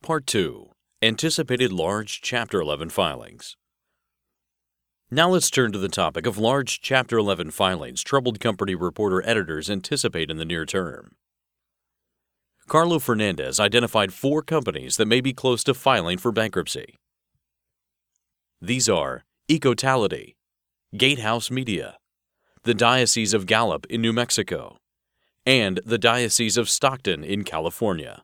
Part 2. Anticipated Large Chapter 11 Filings. Now let's turn to the topic of large Chapter 11 filings troubled company reporter editors anticipate in the near term. Carlo Fernandez identified 4 companies that may be close to filing for bankruptcy. These are Ecotality, Gatehouse Media, the Diocese of Gallup in New Mexico, and the Diocese of Stockton in California.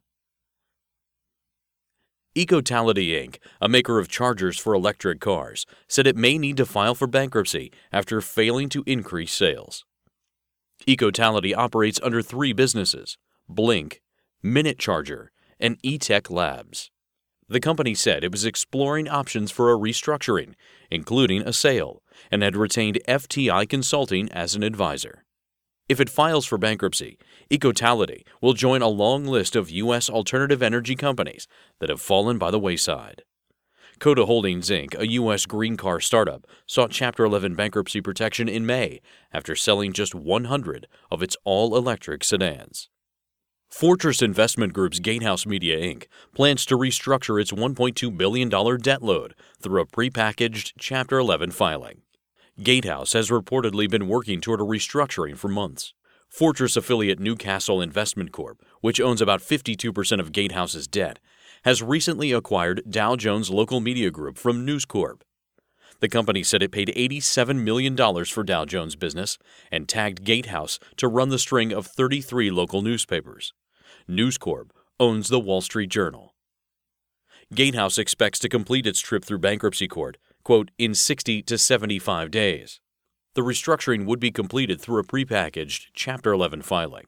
Ecotality Inc., a maker of chargers for electric cars, said it may need to file for bankruptcy after failing to increase sales. Ecotality operates under 3 businesses: Blink, Minute Charger, and eTech Labs. The company said it was exploring options for a restructuring, including a sale, and had retained FTI Consulting as an advisor. If it files for bankruptcy, Ecotality will join a long list of U.S. alternative energy companies that have fallen by the wayside. Coda Holdings, Inc., a U.S. green car startup, sought Chapter 11 bankruptcy protection in May after selling just 100 of its all-electric sedans. Fortress Investment Group's Gatehouse Media, Inc. plans to restructure its $1.2 billion debt load through a prepackaged Chapter 11 filing. Gatehouse has reportedly been working toward a restructuring for months. Fortress affiliate Newcastle Investment Corp., which owns about 52% of Gatehouse's debt, has recently acquired Dow Jones Local Media Group from News Corp. The company said it paid $87 million for Dow Jones business and tagged Gatehouse to run the string of 33 local newspapers. News Corp owns the Wall Street Journal. Gatehouse expects to complete its trip through bankruptcy court, quote, in 60 to 75 days. The restructuring would be completed through a prepackaged Chapter 11 filing.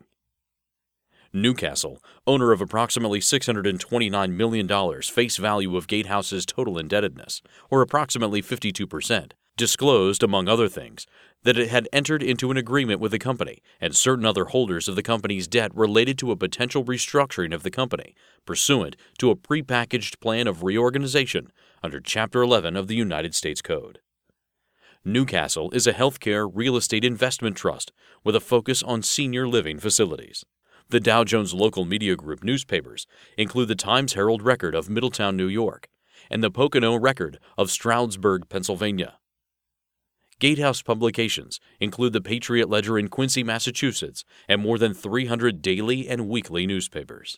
Newcastle, owner of approximately $629 million face value of Gatehouse's total indebtedness, or approximately 52%, disclosed, among other things, that it had entered into an agreement with the company and certain other holders of the company's debt related to a potential restructuring of the company, pursuant to a prepackaged plan of reorganization under Chapter 11 of the United States Code. Newcastle is a healthcare real estate investment trust with a focus on senior living facilities. The Dow Jones Local Media Group newspapers include the Times-Herald-Record of Middletown, New York, and the Pocono Record of Stroudsburg, Pennsylvania. Gatehouse publications include the Patriot Ledger in Quincy, Massachusetts, and more than 300 daily and weekly newspapers.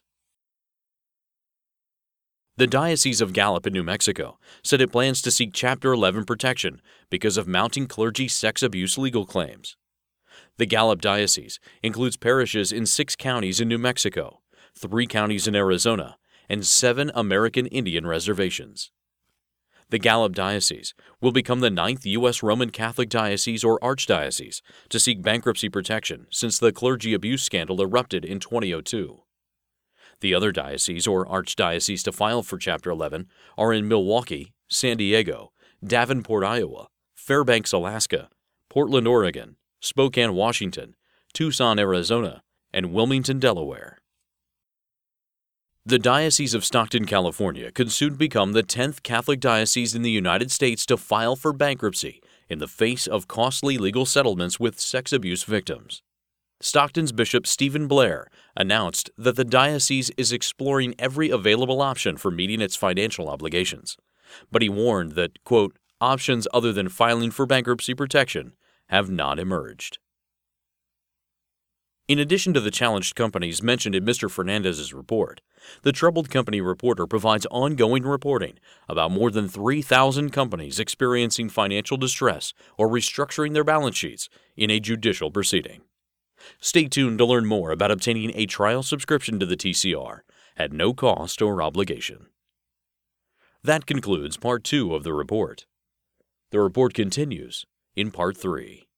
The Diocese of Gallup in New Mexico said it plans to seek Chapter 11 protection because of mounting clergy sex abuse legal claims. The Gallup Diocese includes parishes in 6 counties in New Mexico, 3 counties in Arizona, and 7 American Indian reservations. The Gallup Diocese will become the 9th U.S. Roman Catholic diocese or archdiocese to seek bankruptcy protection since the clergy abuse scandal erupted in 2002. The other dioceses or archdiocese to file for Chapter 11 are in Milwaukee, San Diego, Davenport, Iowa, Fairbanks, Alaska, Portland, Oregon, Spokane, Washington, Tucson, Arizona, and Wilmington, Delaware. The Diocese of Stockton, California could soon become the 10th Catholic diocese in the United States to file for bankruptcy in the face of costly legal settlements with sex abuse victims. Stockton's Bishop Stephen Blair announced that the diocese is exploring every available option for meeting its financial obligations, but he warned that, quote, options other than filing for bankruptcy protection have not emerged. In addition to the challenged companies mentioned in Mr. Fernandez's report, the Troubled Company Reporter provides ongoing reporting about more than 3,000 companies experiencing financial distress or restructuring their balance sheets in a judicial proceeding. Stay tuned to learn more about obtaining a trial subscription to the TCR at no cost or obligation. That concludes Part 2 of the report. The report continues in Part 3.